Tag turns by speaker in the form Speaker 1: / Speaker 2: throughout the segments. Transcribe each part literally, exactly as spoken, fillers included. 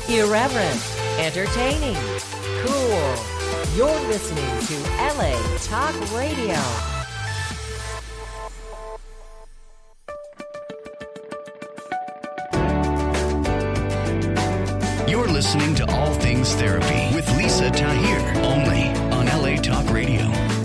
Speaker 1: Irreverent, entertaining, cool. You're listening to L A Talk Radio.
Speaker 2: You're listening to All Things Therapy with Lisa Tahir, only on L A Talk Radio.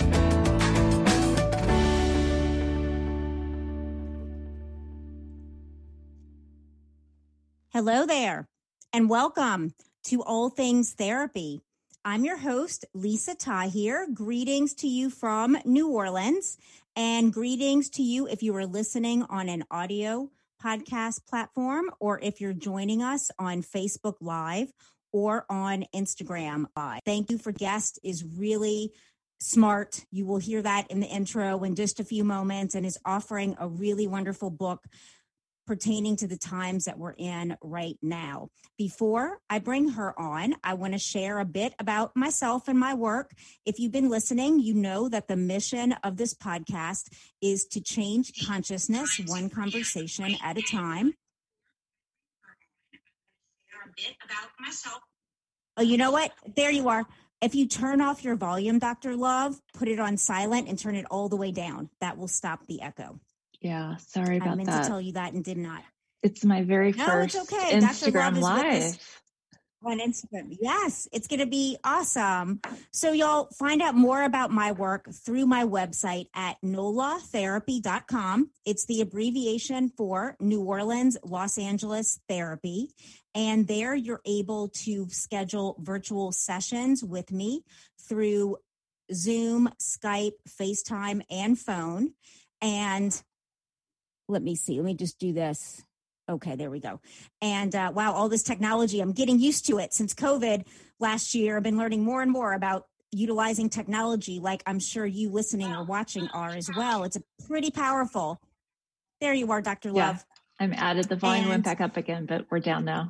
Speaker 3: Hello there, and welcome to All Things Therapy. I'm your host, Lisa Tahir. Greetings to you from New Orleans, and greetings to you if you are listening on an audio podcast platform, or if you're joining us on Facebook Live or on Instagram Live. Thank you for guest is really smart. You will hear that in the intro in just a few moments, and is offering a really wonderful book pertaining to the times that we're in right now. Before I bring her on, I want to share a bit about myself and my work. If you've been listening, you know that the mission of this podcast is to change consciousness one conversation at a time. A bit about myself. Oh, you know what? There you are. If you turn off your volume, Doctor Love, put it on silent and turn it all the way down. That will stop the echo.
Speaker 4: Yeah, sorry about that.
Speaker 3: I meant
Speaker 4: that.
Speaker 3: to tell you that and did not.
Speaker 4: It's my very
Speaker 3: no,
Speaker 4: first
Speaker 3: it's okay.
Speaker 4: Instagram Live.
Speaker 3: On Instagram. Yes, it's going to be awesome. So y'all find out more about my work through my website at nola therapy dot com. It's the abbreviation for New Orleans, Los Angeles Therapy. And there you're able to schedule virtual sessions with me through Zoom, Skype, FaceTime, and phone. And let me see. Let me just do this. Okay, there we go. And uh, wow, all this technology, I'm getting used to it. Since COVID last year, I've been learning more and more about utilizing technology, like I'm sure you listening or watching are as well. It's a pretty powerful. There you are, Doctor
Speaker 4: Yeah,
Speaker 3: Love.
Speaker 4: I'm added. The volume
Speaker 3: and,
Speaker 4: went back up again, but we're down now.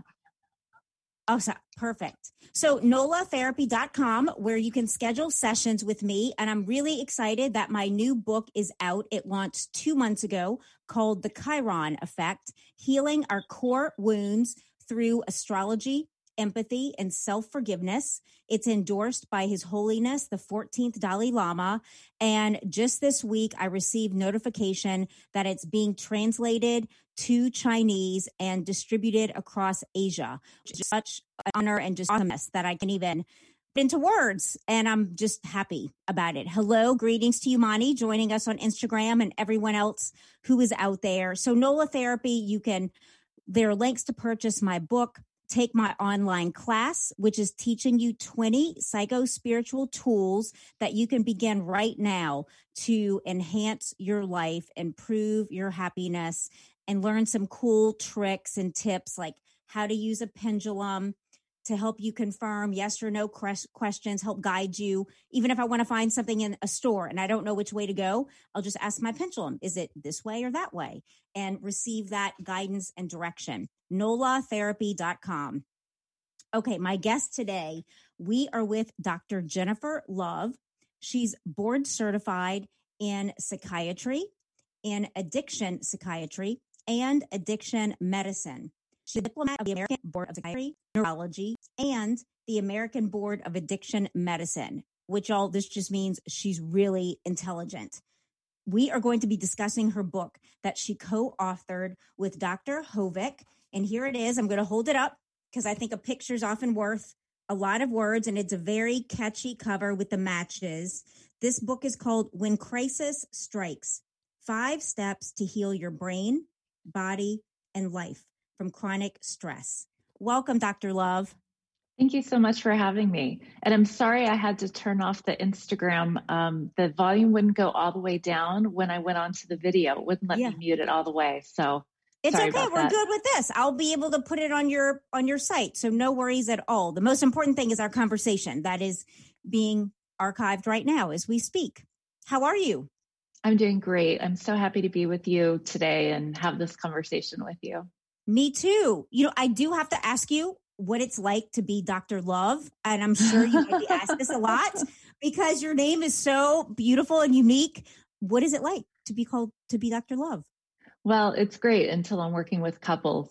Speaker 3: Oh, so, perfect. So nola therapy dot com, where you can schedule sessions with me. And I'm really excited that my new book is out. It launched two months ago, called The Chiron Effect, Healing Our Core Wounds Through Astrology, Empathy, and Self-Forgiveness. It's endorsed by His Holiness, the fourteenth Dalai Lama. And just this week, I received notification that it's being translated to Chinese and distributed across Asia. Just such an honor and just awesomeness that I can even put into words. And I'm just happy about it. Hello, greetings to you, Mani, joining us on Instagram, and everyone else who is out there. So Nola Therapy, you can, there are links to purchase my book, take my online class, which is teaching you twenty psycho-spiritual tools that you can begin right now to enhance your life, improve your happiness, and learn some cool tricks and tips like how to use a pendulum to help you confirm yes or no questions, help guide you. Even if I want to find something in a store and I don't know which way to go, I'll just ask my pendulum, is it this way or that way? And receive that guidance and direction. nola therapy dot com. Okay, my guest today, we are with Doctor Jennifer Love. She's board certified in psychiatry, in addiction psychiatry, and addiction medicine. She's a diplomat of the American Board of Psychiatry, Neurology, and the American Board of Addiction Medicine, which all this just means she's really intelligent. We are going to be discussing her book that she co-authored with Doctor Hovick. And here it is. I'm going to hold it up because I think a picture is often worth a lot of words, and it's a very catchy cover with the matches. This book is called When Crisis Strikes, Five Steps to Heal Your Brain, Body, and Life from Chronic Stress. Welcome, Doctor Love.
Speaker 4: Thank you so much for having me. And I'm sorry I had to turn off the Instagram. Um, the volume wouldn't go all the way down when I went onto the video. It wouldn't let
Speaker 3: yeah.
Speaker 4: me mute it all the way. So
Speaker 3: it's
Speaker 4: sorry
Speaker 3: okay.
Speaker 4: about
Speaker 3: We're
Speaker 4: that.
Speaker 3: good with this. I'll be able to put it on your on your site. So no worries at all. The most important thing is our conversation that is being archived right now as we speak. How are you?
Speaker 4: I'm doing great. I'm so happy to be with you today and have this conversation with you.
Speaker 3: Me too. You know, I do have to ask you what it's like to be Doctor Love. And I'm sure you might be asked this a lot because your name is so beautiful and unique. What is it like to be called, to be Doctor Love?
Speaker 4: Well, it's great until I'm working with couples.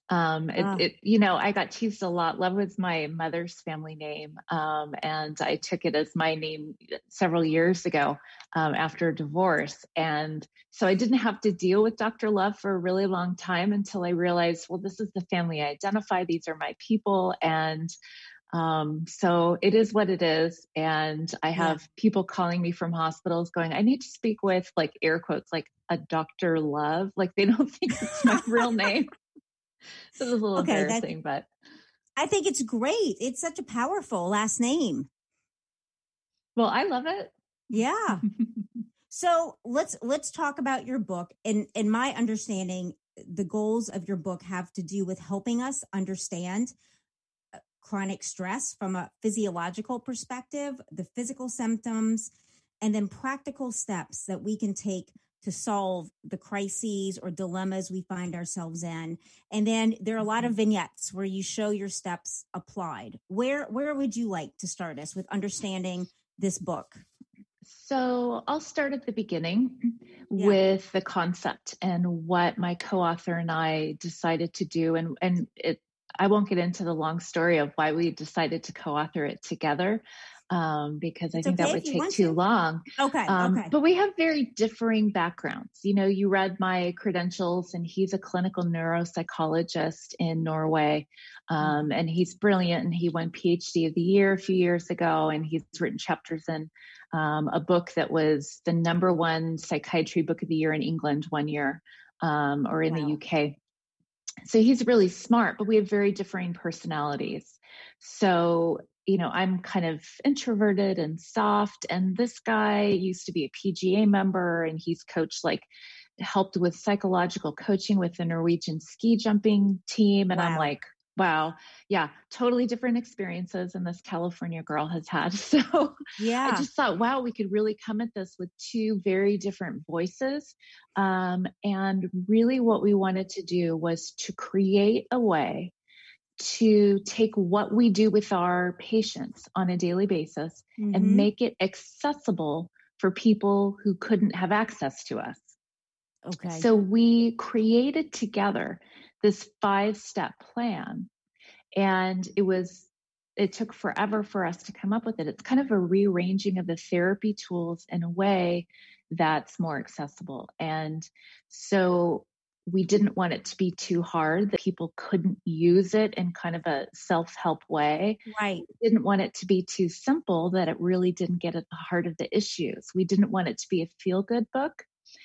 Speaker 4: Um, it,
Speaker 3: Ah.
Speaker 4: it, you know, I got teased a lot. Love was my mother's family name. Um, and I took it as my name several years ago, um, after a divorce. And so I didn't have to deal with Doctor Love for a really long time until I realized, well, this is the family I identify. These are my people. And Um, so it is what it is. And I have yeah. people calling me from hospitals going, I need to speak with, like, air quotes, like a Doctor Love. Like, they don't think it's my real name. So it was a little okay, embarrassing, but
Speaker 3: I think it's great. It's such a powerful last name.
Speaker 4: Well, I love it.
Speaker 3: Yeah. So let's, let's talk about your book. And in my understanding, the goals of your book have to do with helping us understand chronic stress from a physiological perspective, the physical symptoms, and then practical steps that we can take to solve the crises or dilemmas we find ourselves in. And then there are a lot of vignettes where you show your steps applied. Where, where would you like to start us with understanding this book?
Speaker 4: So I'll start at the beginning yeah. with the concept and what my co-author and I decided to do. And, and it, I won't get into the long story of why we decided to co-author it together, um, because I
Speaker 3: it's
Speaker 4: think
Speaker 3: okay
Speaker 4: that would take too to. long.
Speaker 3: Okay,
Speaker 4: um,
Speaker 3: okay.
Speaker 4: But we have very differing backgrounds. You know, you read my credentials, and he's a clinical neuropsychologist in Norway, um, and he's brilliant, and he won P H D of the year a few years ago, and he's written chapters in um, a book that was the number one psychiatry book of the year in England one year, um, or in wow. the U K. So he's really smart, but we have very differing personalities. So, you know, I'm kind of introverted and soft, and this guy used to be a P G A member, and he's coached, like, helped with psychological coaching with the Norwegian ski jumping team. And wow. I'm like, wow, yeah, totally different experiences than this California girl has had. So
Speaker 3: yeah.
Speaker 4: I just thought, wow, we could really come at this with two very different voices. Um, and really what we wanted to do was to create a way to take what we do with our patients on a daily basis mm-hmm. and make it accessible for people who couldn't have access to us.
Speaker 3: Okay.
Speaker 4: So we created together this five-step plan, and it was, it took forever for us to come up with it. It's kind of a rearranging of the therapy tools in a way that's more accessible. And so we didn't want it to be too hard that people couldn't use it in kind of a self-help way.
Speaker 3: Right.
Speaker 4: We didn't want it to be too simple that it really didn't get at the heart of the issues. We didn't want it to be a feel-good book.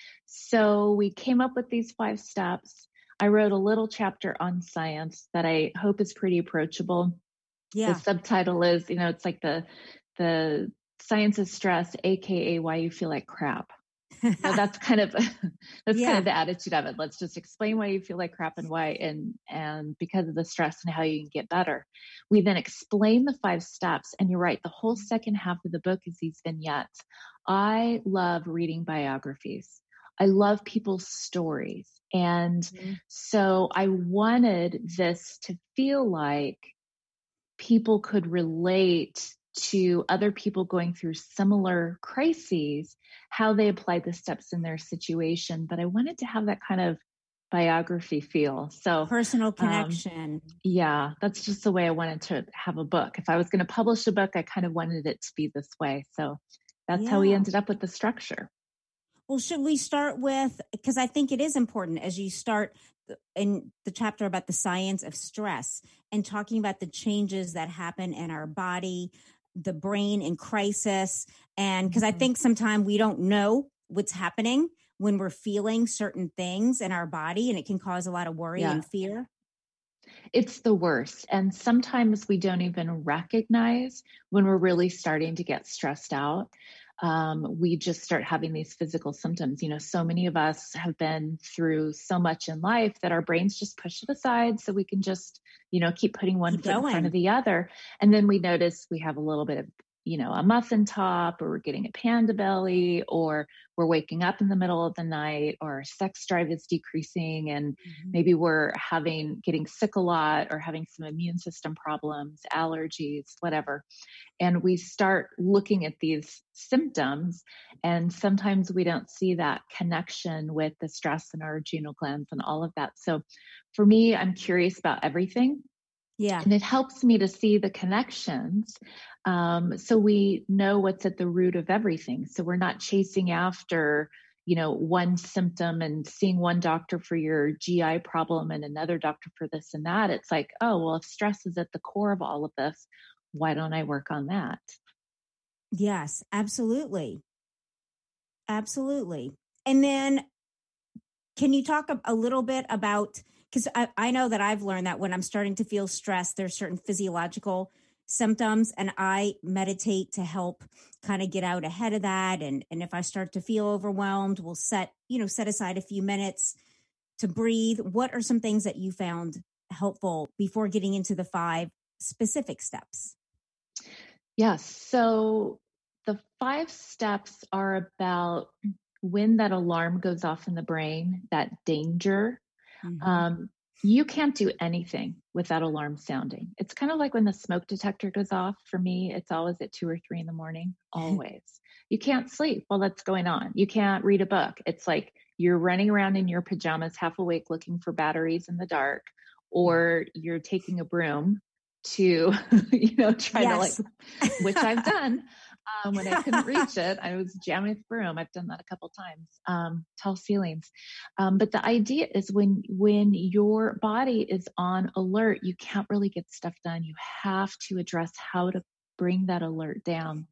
Speaker 4: So we came up with these five steps. I wrote a little chapter on science that I hope is pretty approachable.
Speaker 3: Yeah.
Speaker 4: The subtitle is, you know, it's like the, the science of stress, A K A why you feel like crap. So that's kind of, that's yeah. kind of the attitude of it. Let's just explain why you feel like crap and why, and, and because of the stress and how you can get better. We then explain the five steps, and you're right. The whole second half of the book is these vignettes. I love reading biographies. I love people's stories. And mm-hmm. so I wanted this to feel like people could relate to other people going through similar crises, how they applied the steps in their situation. But I wanted to have that kind of biography feel. So
Speaker 3: personal connection.
Speaker 4: Um, yeah, that's just the way I wanted to have a book. If I was going to publish a book, I kind of wanted it to be this way. So that's yeah. how we ended up with the structure.
Speaker 3: Well, should we start with, because I think it is important as you start in the chapter about the science of stress and talking about the changes that happen in our body, the brain in crisis. And because mm-hmm. I think sometimes we don't know what's happening when we're feeling certain things in our body, and it can cause a lot of worry yeah. and fear.
Speaker 4: It's the worst. And sometimes we don't even recognize when we're really starting to get stressed out. Um, we just start having these physical symptoms. You know, so many of us have been through so much in life that our brains just push it aside so we can just, you know, keep putting one
Speaker 3: keep
Speaker 4: foot
Speaker 3: going.
Speaker 4: in front of the other. And then we notice we have a little bit of you know, a muffin top, or we're getting a panda belly, or we're waking up in the middle of the night, or our sex drive is decreasing, and mm-hmm. maybe we're having, getting sick a lot, or having some immune system problems, allergies, whatever. And we start looking at these symptoms, and sometimes we don't see that connection with the stress in our adrenal glands and all of that. So for me, I'm curious about everything.
Speaker 3: Yeah.
Speaker 4: And it helps me to see the connections. Um, so we know what's at the root of everything. So we're not chasing after, you know, one symptom and seeing one doctor for your G I problem and another doctor for this and that. It's like, oh, well, if stress is at the core of all of this, why don't I work on that?
Speaker 3: Yes, absolutely. Absolutely. And then can you talk a, a little bit about, because I, I know that I've learned that when I'm starting to feel stressed, there's certain physiological symptoms, and I meditate to help kind of get out ahead of that. And, and if I start to feel overwhelmed, we'll set, you know, set aside a few minutes to breathe. What are some things that you found helpful before getting into the five specific steps?
Speaker 4: Yes. So the five steps are about when that alarm goes off in the brain, that danger. Mm-hmm. Um, you can't do anything with that alarm sounding. It's kind of like when the smoke detector goes off. For me, it's always at two or three in the morning, always. You can't sleep while that's going on. You can't read a book. It's like you're running around in your pajamas, half awake, looking for batteries in the dark, or you're taking a broom to, you know, try yes. to like, which I've done. Um, when I couldn't reach it, I was jamming the broom. I've done that a couple times. Um, tall ceilings. Um, but the idea is when, when your body is on alert, you can't really get stuff done. You have to address how to bring that alert down.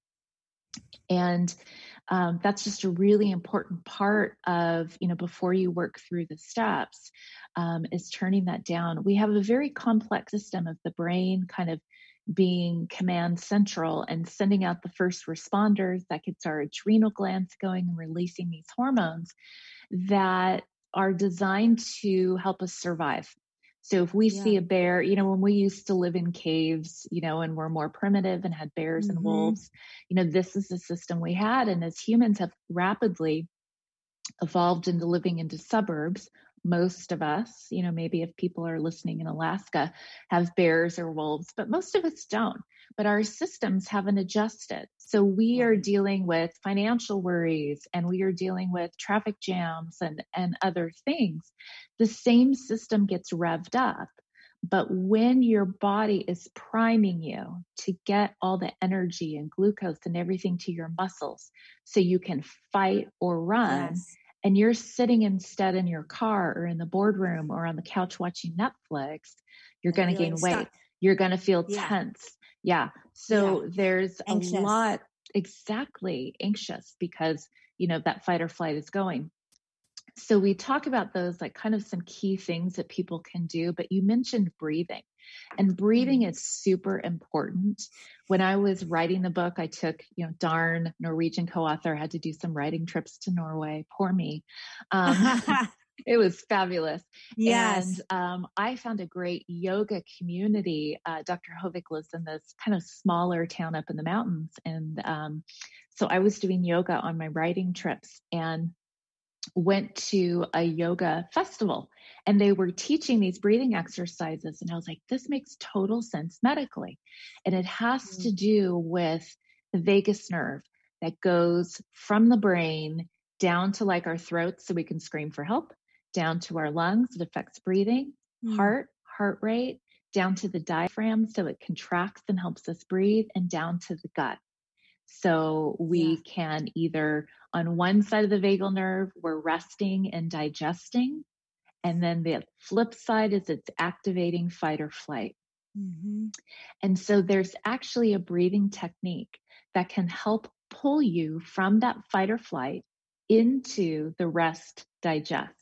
Speaker 4: And um, that's just a really important part of, you know, before you work through the steps, um, is turning that down. We have a very complex system of the brain kind of being command central and sending out the first responders that gets our adrenal glands going and releasing these hormones that are designed to help us survive. So if we yeah. see a bear, you know, when we used to live in caves, you know, and we're more primitive and had bears mm-hmm. and wolves, you know, this is the system we had. And as humans have rapidly evolved into living into suburbs, most of us, you know, maybe if people are listening in Alaska, have bears or wolves, but most of us don't. But our systems haven't adjusted. So we are dealing with financial worries, and we are dealing with traffic jams and, and other things. The same system gets revved up. But when your body is priming you to get all the energy and glucose and everything to your muscles so you can fight or run, yes. and you're sitting instead in your car or in the boardroom or on the couch watching Netflix, you're going to gain weight. Stuck. You're going to feel yeah. tense. Yeah. So yeah. there's anxious. a lot, exactly, anxious because, you know, that fight or flight is going. So we talk about those, like kind of some key things that people can do, but you mentioned breathing, and breathing is super important. When I was writing the book, I took, you know, darn Norwegian co-author, had to do some writing trips to Norway. Poor me. Um, it was fabulous.
Speaker 3: Yes.
Speaker 4: And um, I found a great yoga community. Uh, Doctor Hovig lives in this kind of smaller town up in the mountains. And um, so I was doing yoga on my writing trips, and went to a yoga festival, and they were teaching these breathing exercises. And I was like, this makes total sense medically. And it has mm-hmm. to do with the vagus nerve that goes from the brain down to like our throats so we can scream for help, down to our lungs. It affects breathing, mm-hmm. heart, heart rate, down to the diaphragm so it contracts and helps us breathe, and down to the gut. So we yeah. can either, on one side of the vagal nerve, we're resting and digesting. And then the flip side is it's activating fight or flight. Mm-hmm. And so there's actually a breathing technique that can help pull you from that fight or flight into the rest digest.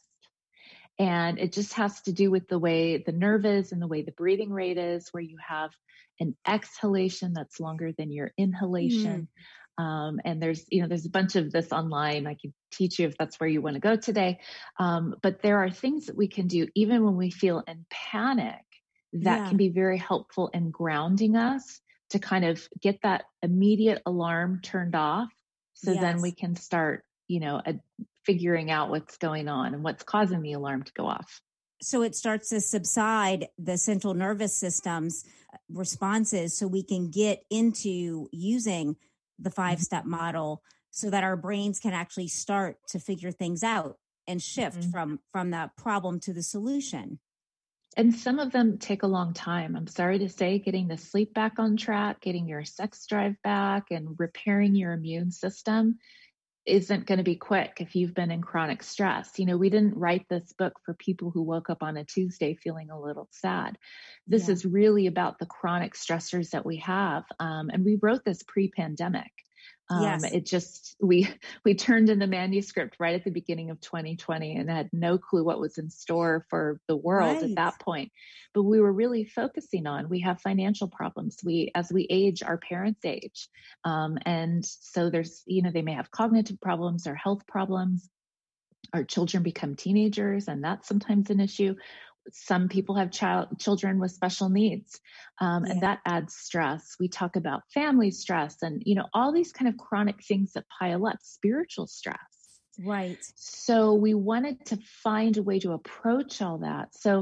Speaker 4: And it just has to do with the way the nerve is and the way the breathing rate is, where you have an exhalation that's longer than your inhalation. Mm. Um, and there's, you know, there's a bunch of this online. I can teach you if that's where you want to go today. Um, but there are things that we can do even when we feel in panic that yeah. can be very helpful in grounding us to kind of get that immediate alarm turned off. So
Speaker 3: Yes.
Speaker 4: then we can start, you know, a, figuring out what's going on and what's causing the alarm to go off.
Speaker 3: So it starts to subside the central nervous system's responses so we can get into using the five-step model so that our brains can actually start to figure things out and shift mm-hmm. from, from the problem to the solution.
Speaker 4: And some of them take a long time. I'm sorry to say, getting the sleep back on track, getting your sex drive back, and repairing your immune system isn't going to be quick if you've been in chronic stress. You know, we didn't write this book for people who woke up on a Tuesday feeling a little sad. This yeah. is really about the chronic stressors that we have. Um, and we wrote this pre-pandemic. Um, yes. It just, we, we turned in the manuscript right at the beginning of twenty twenty and had no clue what was in store for the world right. at that point. But we were really focusing on, we have financial problems. We, as we age, our parents age. Um, and so there's, you know, they may have cognitive problems or health problems. Our children become teenagers, and that's sometimes an issue. Some people have child children with special needs, um, yeah. and that adds stress. We talk about family stress and, you know, all these kind of chronic things that pile up, spiritual stress.
Speaker 3: Right.
Speaker 4: So we wanted to find a way to approach all that. So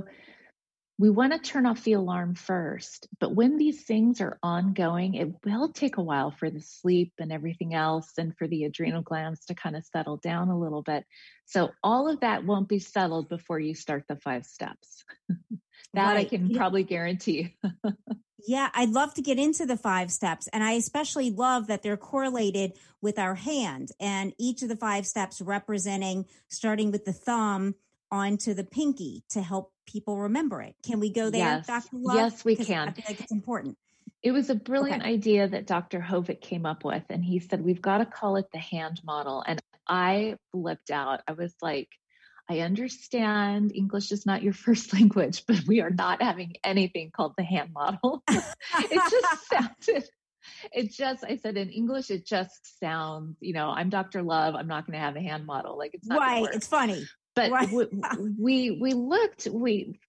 Speaker 4: we want to turn off the alarm first, but when these things are ongoing, it will take a while for the sleep and everything else and for the adrenal glands to kind of settle down a little bit. So all of that won't be settled before you start the five steps. that right. I can yeah. probably guarantee.
Speaker 3: Yeah, I'd love to get into the five steps. And I especially love that they're correlated with our hand, and each of the five steps representing, starting with the thumb onto the pinky to help people remember it. Can we go there,
Speaker 4: yes.
Speaker 3: Doctor Love?
Speaker 4: Yes, we can.
Speaker 3: I feel like it's important.
Speaker 4: It was a brilliant
Speaker 3: okay.
Speaker 4: idea that Doctor Hovick came up with. And he said, we've got to call it the hand model. And I flipped out. I was like, I understand English is not your first language, but we are not having anything called the hand model. It just sounded, it just, I said in English, it just sounds, you know, I'm Doctor Love. I'm not going to have a hand model. Like it's not
Speaker 3: right. It's funny.
Speaker 4: But
Speaker 3: right.
Speaker 4: we, we, we looked, we,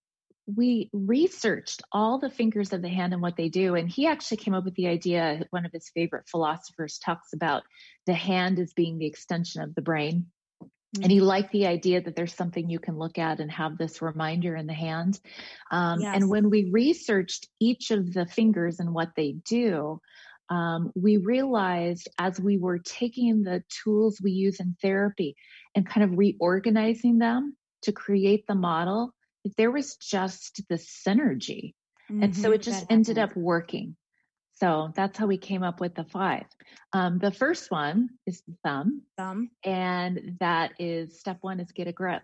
Speaker 4: we researched all the fingers of the hand and what they do. And he actually came up with the idea. One of his favorite philosophers talks about the hand as being the extension of the brain. Mm-hmm. And he liked the idea that there's something you can look at and have this reminder in the hand. Um, yes. And when we researched each of the fingers and what they do, um, we realized as we were taking the tools we use in therapy and kind of reorganizing them to create the model, that there was just this synergy. Mm-hmm. And so it just that ended happened. up working. So that's how we came up with the five. Um, the first one is the thumb.
Speaker 3: Thumb.
Speaker 4: And that is step one is get a grip.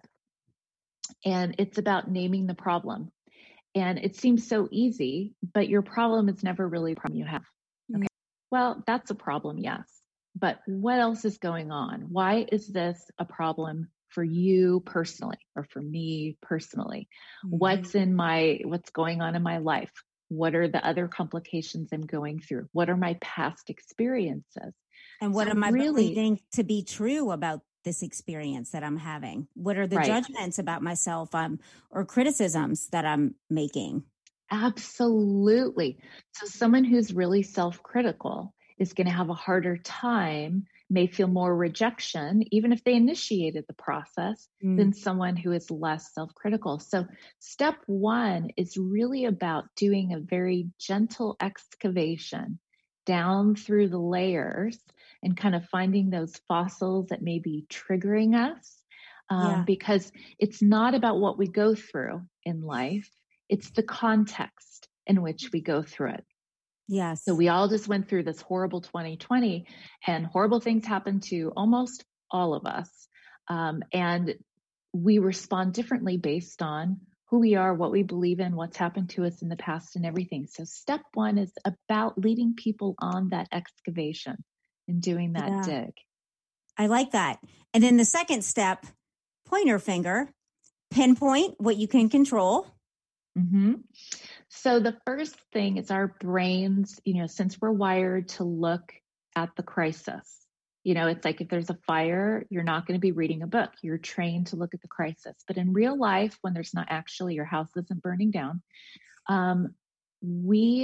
Speaker 4: And it's about naming the problem. And it seems so easy, but your problem is never really a problem you have. Okay. Mm-hmm. Well, that's a problem, yes. But what else is going on? Why is this a problem for you personally or for me personally? Mm-hmm. What's in my, what's going on in my life? What are the other complications I'm going through? What are my past experiences?
Speaker 3: And what
Speaker 4: so
Speaker 3: am I
Speaker 4: really,
Speaker 3: believing to be true about this experience that I'm having? What are the right. judgments about myself um, or criticisms that I'm making?
Speaker 4: Absolutely. So someone who's really self-critical is going to have a harder time, may feel more rejection, even if they initiated the process, mm. than someone who is less self-critical. So step one is really about doing a very gentle excavation down through the layers and kind of finding those fossils that may be triggering us. Um, yeah. Because it's not about what we go through in life. It's the context in which we go through it.
Speaker 3: Yes.
Speaker 4: So we all just went through this horrible twenty twenty, and horrible things happen to almost all of us. Um, and we respond differently based on who we are, what we believe in, what's happened to us in the past and everything. So step one is about leading people on that excavation and doing that yeah. dig.
Speaker 3: I like that. And then the second step, pointer finger, pinpoint what you can control.
Speaker 4: Mm-hmm. So the first thing is our brains, you know, since we're wired to look at the crisis, you know, it's like if there's a fire, you're not going to be reading a book. You're trained to look at the crisis. But in real life, when there's not actually, your house isn't burning down, um, we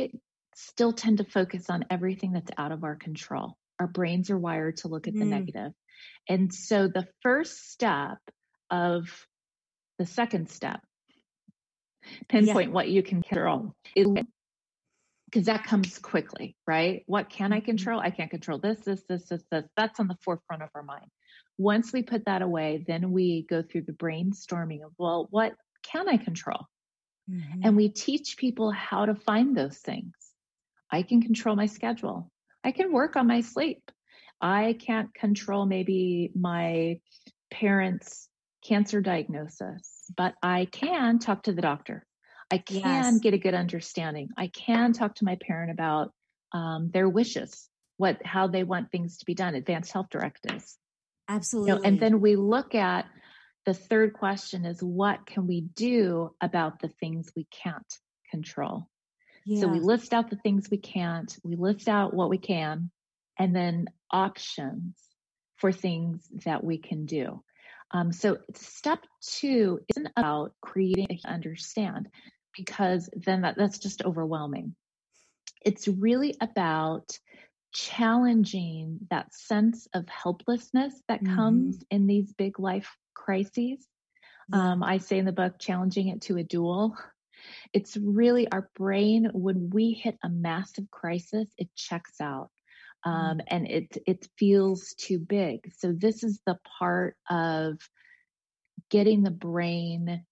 Speaker 4: still tend to focus on everything that's out of our control. Our brains are wired to look at the
Speaker 3: Mm.
Speaker 4: negative. And so the first step of the second step, pinpoint what you can control, is because that comes quickly, right? What can I control? I can't control this, this, this, this, this. That's on the forefront of our mind. Once we put that away, then we go through the brainstorming of, well, what can I control?
Speaker 3: Mm-hmm.
Speaker 4: And we teach people how to find those things. I can control my schedule. I can work on my sleep. I can't control maybe my parents' cancer diagnosis, but I can talk to the doctor. I can
Speaker 3: Yes.
Speaker 4: get a good understanding. I can talk to my parent about um, their wishes, what, how they want things to be done, advanced health directives.
Speaker 3: Absolutely.
Speaker 4: You know, and then we look at the third question is, what can we do about the things we can't control?
Speaker 3: yeah.
Speaker 4: So we list out the things we can't, we list out what we can, and then options for things that we can do. Um, so step two isn't about creating a understand, because then that, that's just overwhelming. It's really about challenging that sense of helplessness that
Speaker 3: Mhm.
Speaker 4: comes in these big life crises.
Speaker 3: Yeah.
Speaker 4: Um, I say in the book, challenging it to a duel. It's really our brain, when we hit a massive crisis, it checks out. Um,
Speaker 3: Mm.
Speaker 4: and it, it feels too big. So this is the part of getting the brain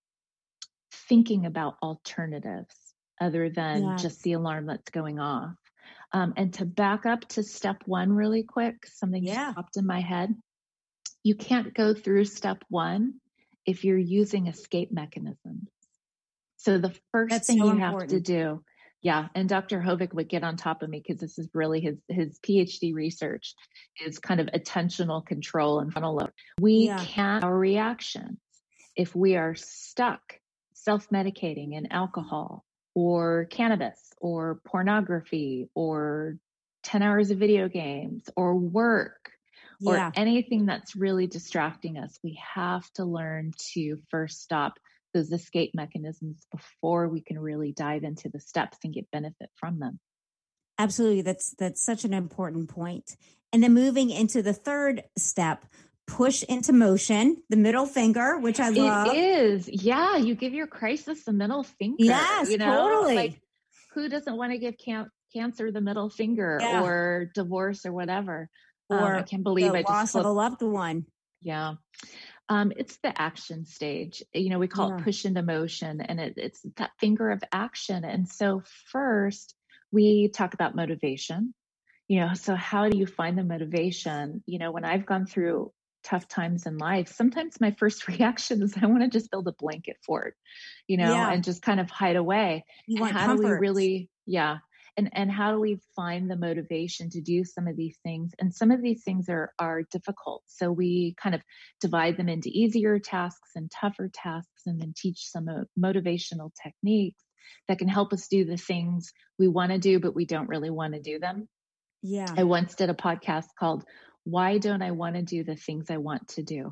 Speaker 4: thinking about alternatives other than
Speaker 3: Yes.
Speaker 4: just the alarm that's going off. Um, and to back up to step one really quick, something
Speaker 3: Yeah.
Speaker 4: just popped in my head. You can't go through step one if you're using escape mechanisms. So the first
Speaker 3: That's
Speaker 4: thing
Speaker 3: so
Speaker 4: you have to
Speaker 3: important.
Speaker 4: do, yeah, and Doctor Hovig would get on top of me because this is really his his PhD research is kind of attentional control and frontal lobe. We
Speaker 3: Yeah.
Speaker 4: can't our reactions if we are stuck self-medicating in alcohol or cannabis or pornography or ten hours of video games or work or
Speaker 3: Yeah.
Speaker 4: anything that's really distracting us. We have to learn to first stop those escape mechanisms before we can really dive into the steps and get benefit from them.
Speaker 3: Absolutely. That's that's such an important point. And then moving into the third step, push into motion, the middle finger, which I love.
Speaker 4: It is. Yeah. You give your crisis the middle finger.
Speaker 3: Yes,
Speaker 4: you know,
Speaker 3: totally.
Speaker 4: like who doesn't want to give can- cancer the middle finger
Speaker 3: Yeah.
Speaker 4: or divorce or whatever? Um,
Speaker 3: Or
Speaker 4: I can't believe
Speaker 3: the
Speaker 4: I just
Speaker 3: loss of
Speaker 4: flipped.
Speaker 3: a loved one.
Speaker 4: Yeah. Um, it's the action stage. You know, we call
Speaker 3: Yeah.
Speaker 4: it push into motion, and it, it's that finger of action. And so first we talk about motivation, you know, so how do you find the motivation? You know, when I've gone through tough times in life, sometimes my first reaction is I want to just build a blanket fort, you know,
Speaker 3: Yeah.
Speaker 4: and just kind of hide away.
Speaker 3: You
Speaker 4: And
Speaker 3: want
Speaker 4: how do we
Speaker 3: comfort.
Speaker 4: really, yeah. And, and how do we find the motivation to do some of these things? And some of these things are, are difficult. So we kind of divide them into easier tasks and tougher tasks, and then teach some uh, motivational techniques that can help us do the things we want to do, but we don't really want to do them.
Speaker 3: Yeah.
Speaker 4: I once did a podcast called Why Don't I Want to Do the Things I Want to Do?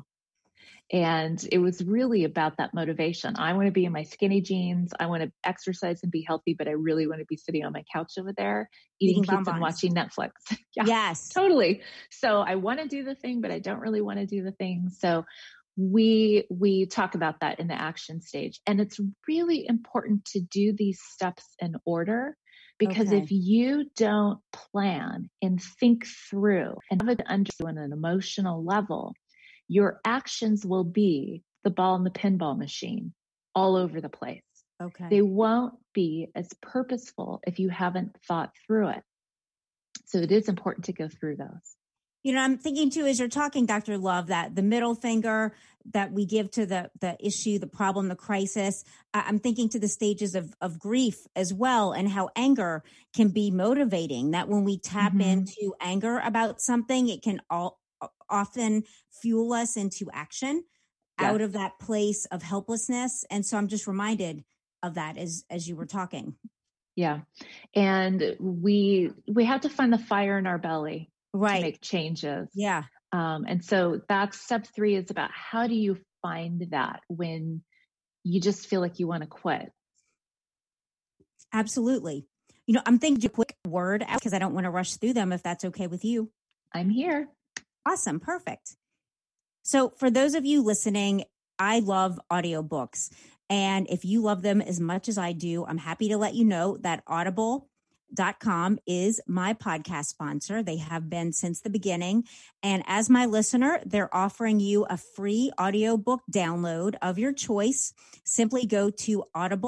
Speaker 4: And it was really about that motivation. I want to be in my skinny jeans. I want to exercise and be healthy, but I really want to be sitting on my couch over there, eating,
Speaker 3: Eating
Speaker 4: pizza and
Speaker 3: bonbons.
Speaker 4: watching Netflix. yeah,
Speaker 3: Yes.
Speaker 4: totally. So I want to do the thing, but I don't really want to do the thing. So we, we talk about that in the action stage. And it's really important to do these steps in order, because
Speaker 3: Okay.
Speaker 4: if you don't plan and think through and have it understood on an emotional level, your actions will be the ball in the pinball machine all over the place.
Speaker 3: Okay.
Speaker 4: They won't be as purposeful if you haven't thought through it. So it is important to go through those.
Speaker 3: You know, I'm thinking too, as you're talking, Doctor Love, that the middle finger that we give to the the issue, the problem, the crisis, I- I'm thinking to the stages of, of grief as well, and how anger can be motivating. That when we tap
Speaker 4: Mhm.
Speaker 3: into anger about something, it can all often fuel us into action out
Speaker 4: Yes.
Speaker 3: of that place of helplessness. And so I'm just reminded of that as as you were talking.
Speaker 4: Yeah. And we we have to find the fire in our belly to
Speaker 3: Right.
Speaker 4: make changes.
Speaker 3: Yeah.
Speaker 4: Um, and so that's step three, is about how do you find that when you just feel like you want to quit?
Speaker 3: Absolutely. You know, I'm thinking a quick word out because I don't want to rush through them if that's okay with you.
Speaker 4: I'm here.
Speaker 3: Awesome. Perfect. So for those of you listening, I love audiobooks. And if you love them as much as I do, I'm happy to let you know that Audible dot com is my podcast sponsor. They have been since the beginning. And as my listener, they're offering you a free audiobook download of your choice. Simply go to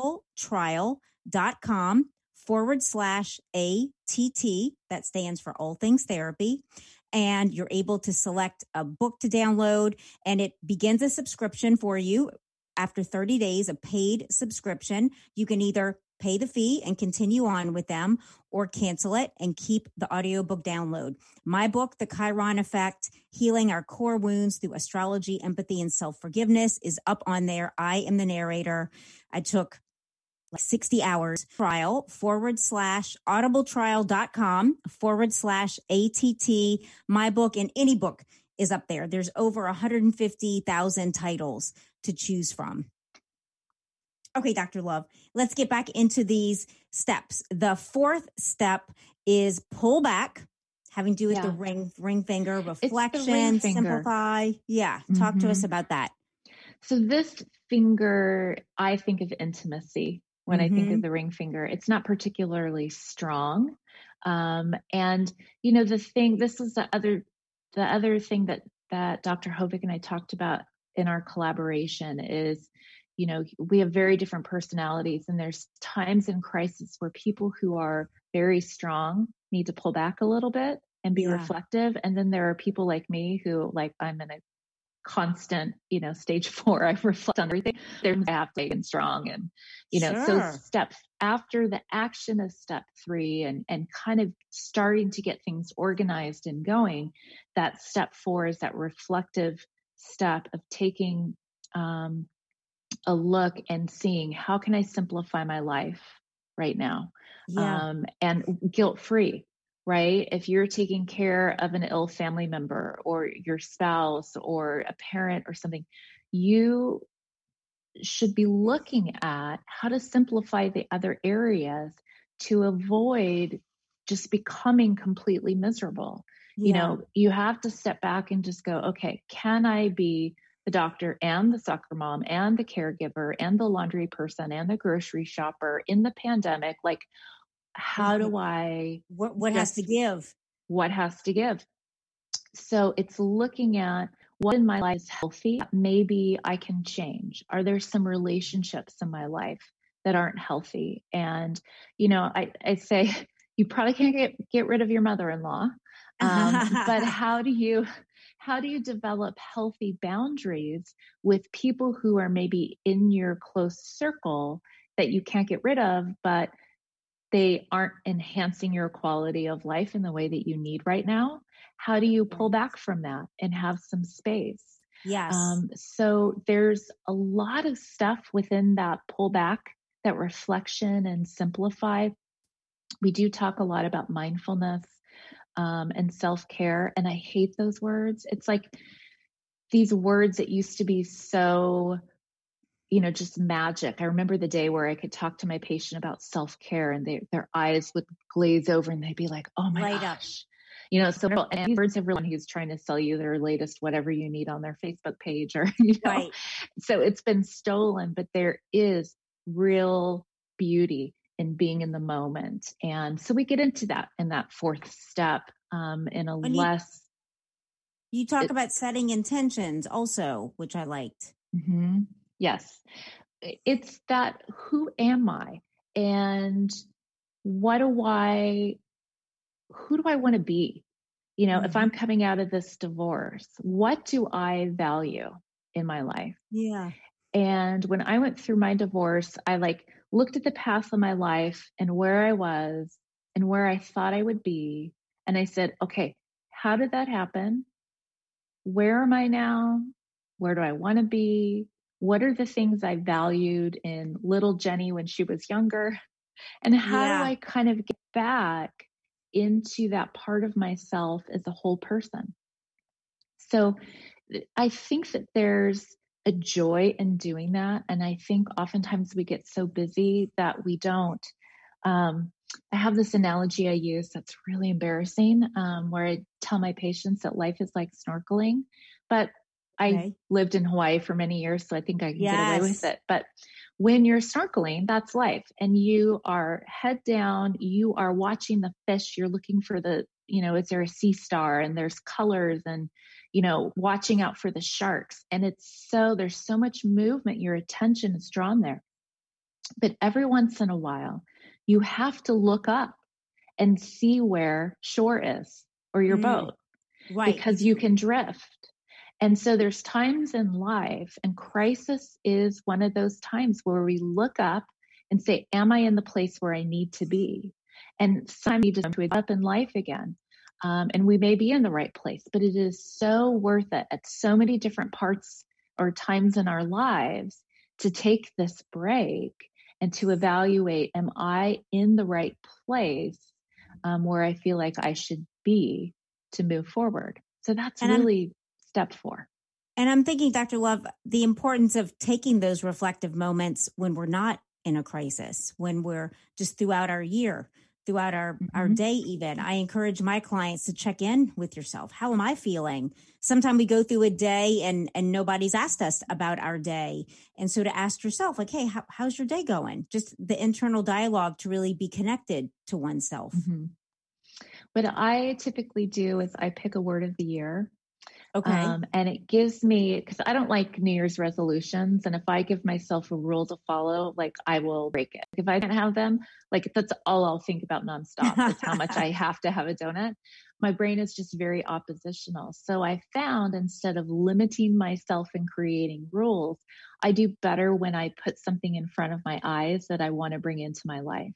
Speaker 3: audibletrial.com forward slash ATT. That stands for All Things Therapy. And you're able to select a book to download, and it begins a subscription for you after thirty days, a paid subscription. You can either pay the fee and continue on with them or cancel it and keep the audiobook download. My book, The Chiron Effect, Healing Our Core Wounds Through Astrology, Empathy, and Self-Forgiveness is up on there. I am the narrator. I took like sixty hours trial forward slash audibletrial.com forward slash ATT. My book and any book is up there. There's over one hundred fifty thousand titles to choose from. Okay, Doctor Love, let's get back into these steps. The fourth step is pull back, having to do with yeah. the ring ring finger, reflection, ring finger. Simplify. Yeah, talk mm-hmm. to us about that.
Speaker 4: So this finger, I think of intimacy when mm-hmm. I think of the ring finger. It's not particularly strong. Um, and, you know, the thing, this is the other, the other thing that, that Doctor Hovig and I talked about in our collaboration is, you know, we have very different personalities, and there's times in crisis where people who are very strong need to pull back a little bit and be yeah. reflective. And then there are people like me who, like, I'm in a constant, you know, stage four, I reflect on everything. There's I have to be strong. And, you know, sure. so step after the action of step three and, and kind of starting to get things organized and going, that step four is that reflective step of taking, um, a look and seeing how can I simplify my life right now, yeah. um, and guilt-free, right? If you're taking care of an ill family member or your spouse or a parent or something, you should be looking at how to simplify the other areas to avoid just becoming completely miserable. Yeah. You know, you have to step back and just go, okay, can I be the doctor and the soccer mom and the caregiver and the laundry person and the grocery shopper in the pandemic? Like, how do I,
Speaker 3: what, what just, has to give?
Speaker 4: What has to give? So it's looking at what in my life is healthy. Maybe I can change. Are there some relationships in my life that aren't healthy? And, you know, I, I say you probably can't get, get rid of your mother-in-law. Um, but how do you, how do you develop healthy boundaries with people who are maybe in your close circle that you can't get rid of, but they aren't enhancing your quality of life in the way that you need right now? How do you pull back from that and have some space?
Speaker 3: Yes.
Speaker 4: Um, so there's a lot of stuff within that pull back, that reflection and simplify. We do talk a lot about mindfulness um, and self-care, and I hate those words. It's like these words that used to be so, you know, just magic. I remember the day where I could talk to my patient about self-care and they, their eyes would glaze over and they'd be like, oh my right gosh. Up. You know, so and these words, everyone who's trying to sell you their latest, whatever you need on their Facebook page or, you know, right. So it's been stolen, but there is real beauty in being in the moment. And so we get into that in that fourth step um, in a when less.
Speaker 3: You, you talk it, about setting intentions also, which I liked.
Speaker 4: Mm-hmm. Yes. It's that, who am I? And what do I, who do I want to be? You know, mm-hmm. if I'm coming out of this divorce, what do I value in my life?
Speaker 3: Yeah.
Speaker 4: And when I went through my divorce, I like looked at the path of my life and where I was and where I thought I would be. And I said, okay, how did that happen? Where am I now? Where do I want to be? What are the things I valued in little Jenny when she was younger? And how yeah. do I kind of get back into that part of myself as a whole person? So I think that there's a joy in doing that. And I think oftentimes we get so busy that we don't. Um, I have this analogy I use that's really embarrassing, um, where I tell my patients that life is like snorkeling, but I
Speaker 3: Okay.
Speaker 4: lived in Hawaii for many years, so I think I can
Speaker 3: Yes.
Speaker 4: get away with it. But when you're snorkeling, that's life. And you are head down, you are watching the fish, you're looking for the, you know, is there a sea star, and there's colors, and, you know, watching out for the sharks. And it's so, there's so much movement, your attention is drawn there. But every once in a while, you have to look up and see where shore is, or your
Speaker 3: Mm,
Speaker 4: boat,
Speaker 3: right.
Speaker 4: because you can drift. And so there's times in life, and crisis is one of those times where we look up and say, am I in the place where I need to be? And sometimes you just to up in life again. Um, and we may be in the right place, but it is so worth it at so many different parts or times in our lives to take this break and to evaluate, am I in the right place um, where I feel like I should be to move forward? So that's
Speaker 3: And I'm
Speaker 4: really step four.
Speaker 3: and I'm thinking, Doctor Love, the importance of taking those reflective moments when we're not in a crisis, when we're just throughout our year, throughout our, our
Speaker 4: Mhm.
Speaker 3: day even. I encourage my clients to check in with yourself. How am I feeling? Sometimes we go through a day and and nobody's asked us about our day. And so to ask yourself, like, hey, how, how's your day going? Just the internal dialogue to really be connected to oneself.
Speaker 4: Mhm. What I typically do is I pick a word of the year.
Speaker 3: Okay.
Speaker 4: Um, and it gives me, because I don't like New Year's resolutions. And if I give myself a rule to follow, like I will break it. If I can't have them, like that's all I'll think about nonstop is how much I have to have a donut. My brain is just very oppositional. So I found instead of limiting myself and creating rules, I do better when I put something in front of my eyes that I want to bring into my life.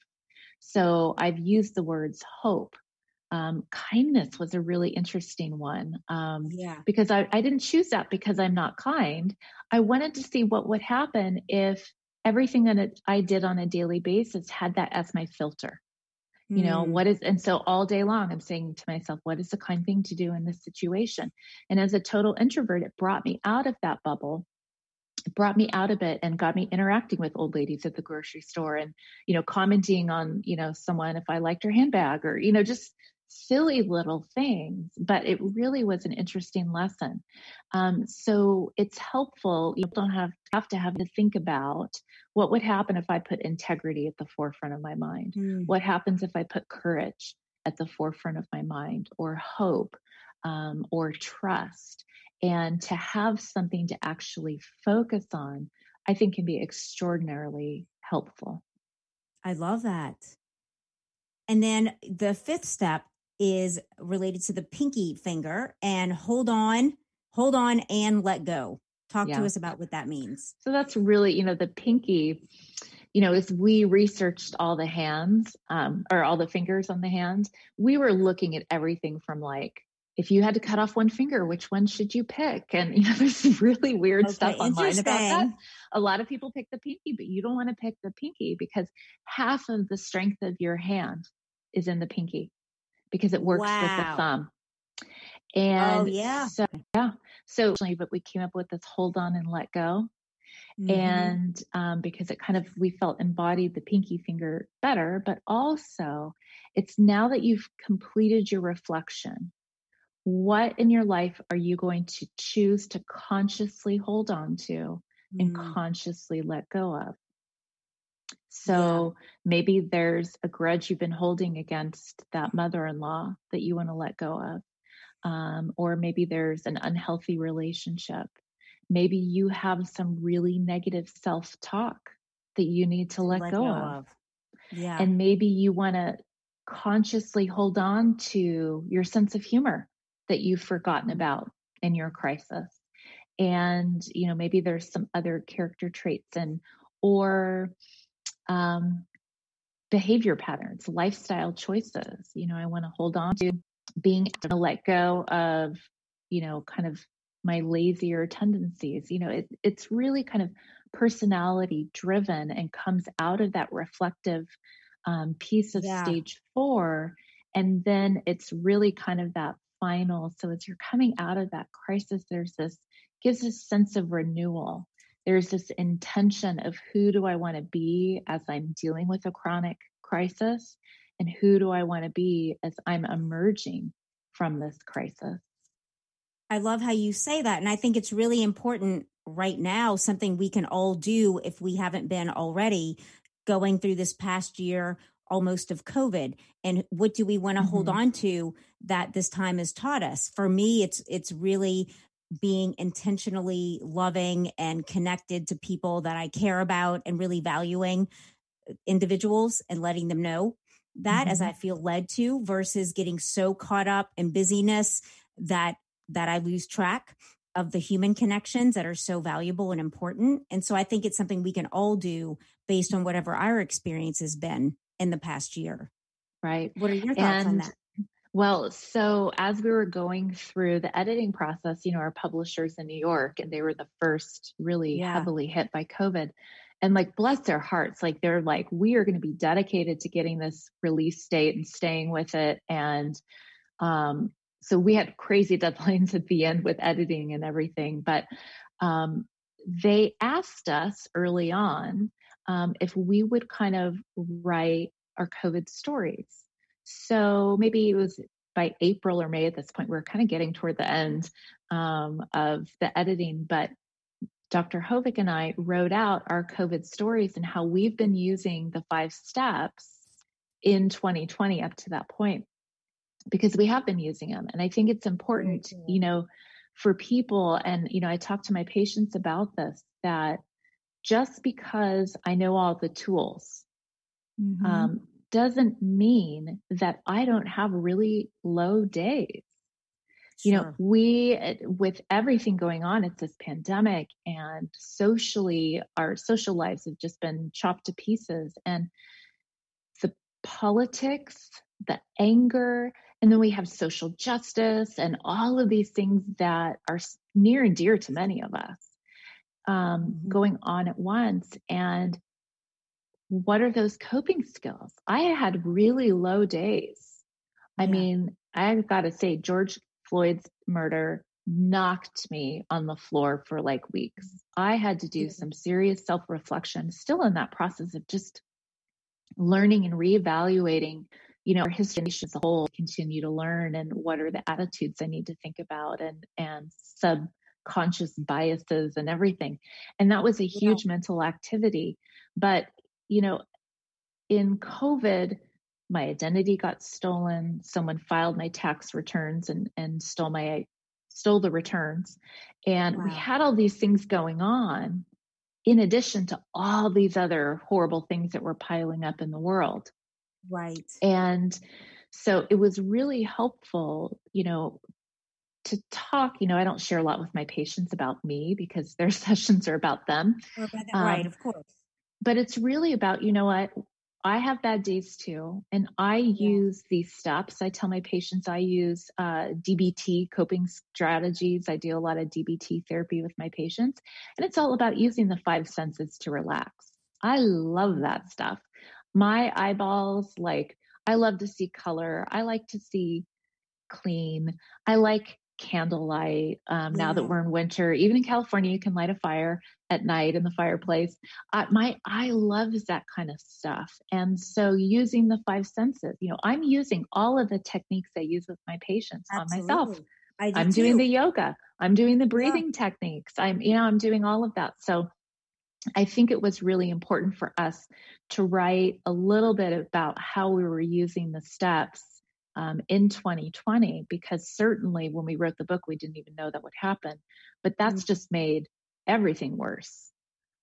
Speaker 4: So I've used the words hope. Um, kindness was a really interesting one um,
Speaker 3: Yeah.
Speaker 4: because I, I didn't choose that because I'm not kind. I wanted to see what would happen if everything that it, I did on a daily basis had that as my filter. You know,
Speaker 3: Mm.
Speaker 4: what is, and so all day long, I'm saying to myself, what is the kind thing to do in this situation? And as a total introvert, it brought me out of that bubble. It brought me out of it and got me interacting with old ladies at the grocery store and, you know, commenting on, you know, someone if I liked her handbag or, you know, just silly little things, but it really was an interesting lesson. Um, so it's helpful. You don't have, have to have to think about what would happen if I put integrity at the forefront of my mind.
Speaker 3: Mm.
Speaker 4: What happens if I put courage at the forefront of my mind, or hope, um, or trust? And to have something to actually focus on, I think can be extraordinarily helpful.
Speaker 3: I love that. And then the fifth step is related to the pinky finger, and hold on, hold on and let go. Talk
Speaker 4: Yeah.
Speaker 3: to us about what that means.
Speaker 4: So that's really, you know, the pinky, you know, as we researched all the hands, um, or all the fingers on the hands, we were looking at everything from like, if you had to cut off one finger, which one should you pick? And, you know, there's really weird
Speaker 3: Okay,
Speaker 4: stuff online about that.
Speaker 3: interesting.
Speaker 4: A lot of people pick the pinky, but you don't want to pick the pinky because half of the strength of your hand is in the pinky because it works with the
Speaker 3: Wow.
Speaker 4: thumb.
Speaker 3: Oh,
Speaker 4: And
Speaker 3: yeah.
Speaker 4: so, yeah. So, but we came up with this hold on and let go.
Speaker 3: Mhm.
Speaker 4: And um, because it kind of, we felt embodied the pinky finger better, but also it's now that you've completed your reflection, what in your life are you going to choose to consciously hold on to and
Speaker 3: Mm.
Speaker 4: consciously let go of? So maybe there's a grudge you've been holding against that mother-in-law that you want to let go of. Um, or maybe there's an unhealthy relationship. Maybe you have some really negative self-talk that you need to let,
Speaker 3: Let
Speaker 4: go,
Speaker 3: go
Speaker 4: of.
Speaker 3: of. Yeah.
Speaker 4: And maybe you want to consciously hold on to your sense of humor that you've forgotten about in your crisis. And, you know, maybe there's some other character traits and, or, um, behavior patterns, lifestyle choices. You know, I want to hold on to being able to let go of, you know, kind of my lazier tendencies. You know, it, it's really kind of personality driven and comes out of that reflective um, piece of
Speaker 3: Yeah.
Speaker 4: stage four. And then it's really kind of that final. So as you're coming out of that crisis, there's this, gives this sense of renewal. There's this intention of who do I want to be as I'm dealing with a chronic crisis? and who do I want to be as I'm emerging from this crisis?
Speaker 3: I love how you say that. And I think it's really important right now, something we can all do if we haven't been already going through this past year almost of COVID. And what do we want to mm-hmm. hold on to that this time has taught us? For me, it's it's really being intentionally loving and connected to people that I care about and really valuing individuals and letting them know that mm-hmm. as I feel led to, versus getting so caught up in busyness that that I lose track of the human connections that are so valuable and important. And so I think it's something we can all do based on whatever our experience has been in the past year.
Speaker 4: Right.
Speaker 3: What are your thoughts
Speaker 4: and,
Speaker 3: on that?
Speaker 4: Well, so as we were going through the editing process, you know, our publishers in New York, and they were the first really yeah. heavily hit by COVID. And like, bless their hearts, like they're like, we are going to be dedicated to getting this release date and staying with it. And um, so we had crazy deadlines at the end with editing and everything. But um, they asked us early on um, if we would kind of write our COVID stories. So maybe it was by April or May at this point, we we're kind of getting toward the end um, of the editing. But Doctor Hovik and I wrote out our COVID stories and how we've been using the five steps in twenty twenty up to that point, because we have been using them. And I think it's important, mm-hmm. you know, for people, and, you know, I talk to my patients about this, that just because I know all the tools, mm-hmm. um, doesn't mean that I don't have really low days. Sure. You know, we, with everything going on, it's this pandemic, and socially, our social lives have just been chopped to pieces, and the politics, the anger, and then we have social justice and all of these things that are near and dear to many of us um, mm-hmm. going on at once. And what are those coping skills? I had really low days. I yeah. mean, I've got to say, George Floyd's murder knocked me on the floor for like weeks. I had to do yeah. some serious self-reflection, still in that process of just learning and reevaluating, you know, our history as a whole, continue to learn, and what are the attitudes I need to think about, and, and subconscious biases and everything. And that was a huge yeah. mental activity. But you know, in COVID, my identity got stolen. Someone filed my tax returns and, and stole my, stole the returns. And wow. we had all these things going on in addition to all these other horrible things that were piling up in the world.
Speaker 3: Right.
Speaker 4: And so it was really helpful, you know, to talk. You know, I don't share a lot with my patients about me because their sessions are about them.
Speaker 3: Oh, right, um, of course.
Speaker 4: But it's really about, you know what, I have bad days too. And I yeah. use these steps. I tell my patients I use uh, D B T coping strategies. I do a lot of D B T therapy with my patients. And it's all about using the five senses to relax. I love that stuff. My eyeballs, like, I love to see color. I like to see clean. I like candlelight. Um, yeah. Now that we're in winter, even in California, you can light a fire at night in the fireplace. Uh, my eye loves that kind of stuff. And so using the five senses, you know, I'm using all of the techniques I use with my patients Absolutely. On myself. I do I'm too. Doing the yoga. I'm doing the breathing yeah. techniques. I'm, you know, I'm doing all of that. So I think it was really important for us to write a little bit about how we were using the steps Um, in twenty twenty, because certainly when we wrote the book, we didn't even know that would happen, but that's just made everything worse.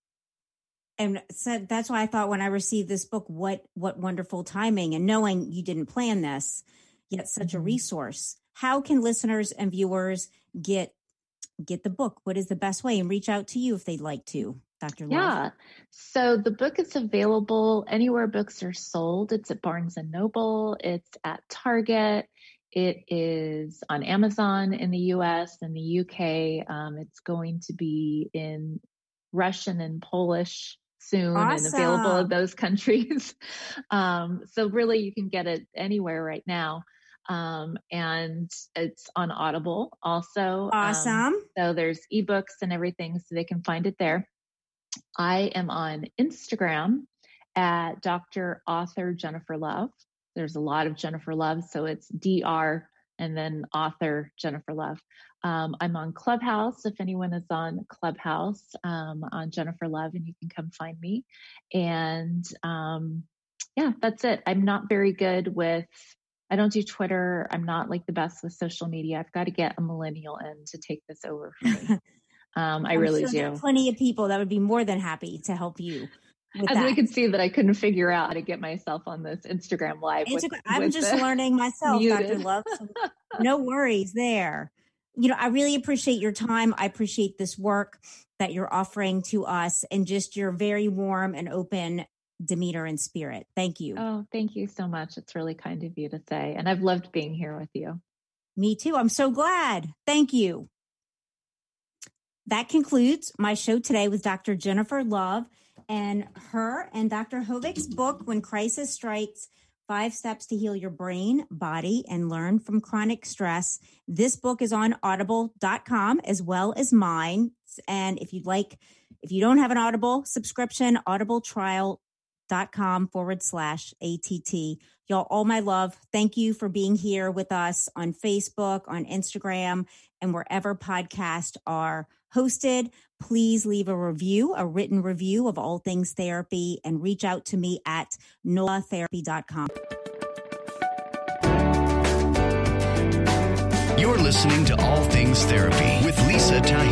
Speaker 3: And so that's why I thought when I received this book, what, what wonderful timing, and knowing you didn't plan this, yet such mm-hmm. a resource. How can listeners and viewers get, get the book? What is the best way, and reach out to you if they'd like to? Doctor Love.
Speaker 4: Yeah. So the book is available anywhere books are sold. It's at Barnes and Noble. It's at Target. It is on Amazon in the U S and the U K. Um, it's going to be in Russian and Polish soon awesome. And available in those countries. um, so really you can get it anywhere right now. Um, and it's on Audible also.
Speaker 3: Awesome.
Speaker 4: Um, so there's ebooks and everything, so they can find it there. I am on Instagram at Doctor Author Jennifer Love. there's a lot of Jennifer Love. So it's D R and then author Jennifer Love. Um, I'm on Clubhouse. If anyone is on Clubhouse, um, on Jennifer Love, and you can come find me. And um, yeah, that's it. I'm not very good with, I don't do Twitter. I'm not like the best with social media. I've got to get a millennial in to take this over for me. Um, I
Speaker 3: I'm
Speaker 4: really
Speaker 3: sure
Speaker 4: do.
Speaker 3: There are plenty of people that would be more than happy to help you.
Speaker 4: As
Speaker 3: that.
Speaker 4: we could see that I couldn't figure out how to get myself on this Instagram live. With,
Speaker 3: I'm
Speaker 4: with
Speaker 3: just learning myself,
Speaker 4: muted.
Speaker 3: Doctor Love. So no worries there. You know, I really appreciate your time. I appreciate this work that you're offering to us and just your very warm and open demeanor and spirit. Thank you.
Speaker 4: Oh, thank you so much. It's really kind of you to say. And I've loved being here with you.
Speaker 3: Me too. I'm so glad. Thank you. That concludes my show today with Doctor Jennifer Love and her and Doctor Hovig's book, When Crisis Strikes, Five Steps to Heal Your Brain, Body, and Learn from Chronic Stress. This book is on audible dot com as well as mine. And if you'd like, if you don't have an Audible subscription, audibletrial.com forward slash ATT. Y'all, all my love. Thank you for being here with us on Facebook, on Instagram, and wherever podcasts are hosted. Please leave a review, a written review of All Things Therapy, and reach out to me at nola therapy dot com.
Speaker 2: You're listening to All Things Therapy with Lisa Tailleur.